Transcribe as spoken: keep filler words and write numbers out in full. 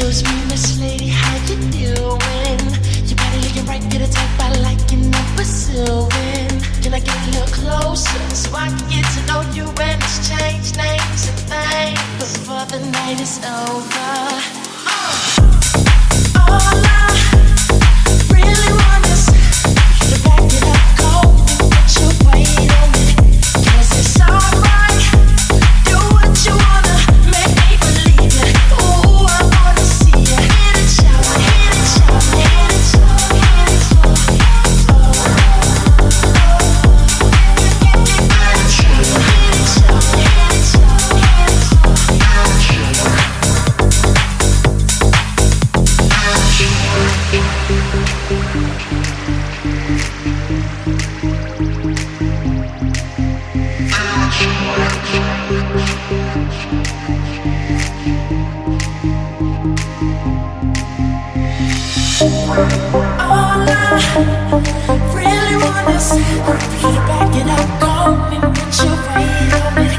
Excuse me, Miss Lady, how you doing? Your body looking right, get a type I like and I'm pursuing. Can I get a little closer so I can get to know you and exchange names and things before the night is over? Uh. All I really want is you to back it up, go and put your weight on it. 'Cause it's alright, do what you wanna, make me believe you. Ooh, I wanna see you hit it, shower, hit it, shower, hit it, shower, hit it, shower. Oh, oh, hit it, shower, hit it, shower, hit it, shower, hit it, shower. All I really want is for you to back it up, go and put your weight on it.